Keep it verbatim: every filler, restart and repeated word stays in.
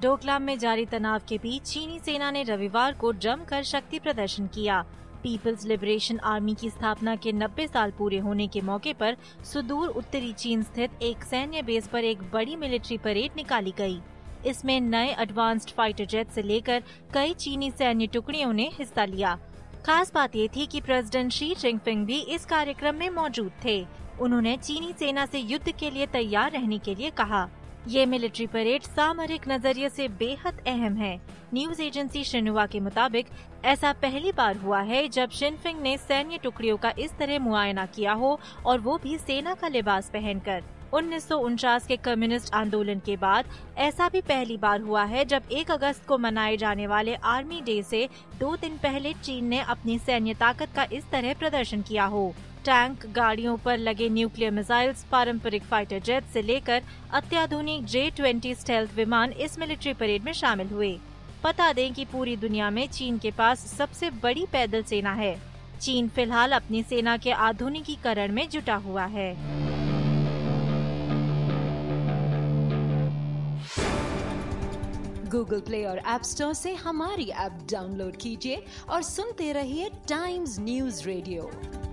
डोकलाम में जारी तनाव के बीच चीनी सेना ने रविवार को जमकर शक्ति प्रदर्शन किया। पीपल्स लिबरेशन आर्मी की स्थापना के नब्बे साल पूरे होने के मौके पर सुदूर उत्तरी चीन स्थित एक सैन्य बेस पर एक बड़ी मिलिट्री परेड निकाली गई। इसमें नए एडवांस्ड फाइटर जेट से लेकर कई चीनी सैन्य टुकड़ियों ने हिस्सा लिया। खास बात ये थी कि प्रेसिडेंट शी जिनपिंग भी इस कार्यक्रम में मौजूद थे। उन्होंने चीनी सेना से युद्ध के लिए तैयार रहने के लिए कहा। ये मिलिट्री परेड सामरिक नजरिए से बेहद अहम है। न्यूज एजेंसी शिन्हुआ के मुताबिक ऐसा पहली बार हुआ है जब जिनपिंग ने सैन्य टुकड़ियों का इस तरह मुआयना किया हो, और वो भी सेना का लिबास पहनकर। उन्नीस सौ उनचास के कम्युनिस्ट आंदोलन के बाद ऐसा भी पहली बार हुआ है जब एक अगस्त को मनाए जाने वाले आर्मी डे से दो दिन पहले चीन ने अपनी सैन्य ताकत का इस तरह प्रदर्शन किया हो। टैंक, गाड़ियों पर लगे न्यूक्लियर मिसाइल्स, पारंपरिक फाइटर जेट से लेकर अत्याधुनिक जे ट्वेंटी स्टेल्थ विमान इस मिलिट्री परेड में शामिल हुए। बता दें कि पूरी दुनिया में चीन के पास सबसे बड़ी पैदल सेना है। चीन फिलहाल अपनी सेना के आधुनिकीकरण में जुटा हुआ है। गूगल प्ले और ऐप स्टोर से हमारी ऐप डाउनलोड कीजिए और सुनते रहिए टाइम्स न्यूज रेडियो।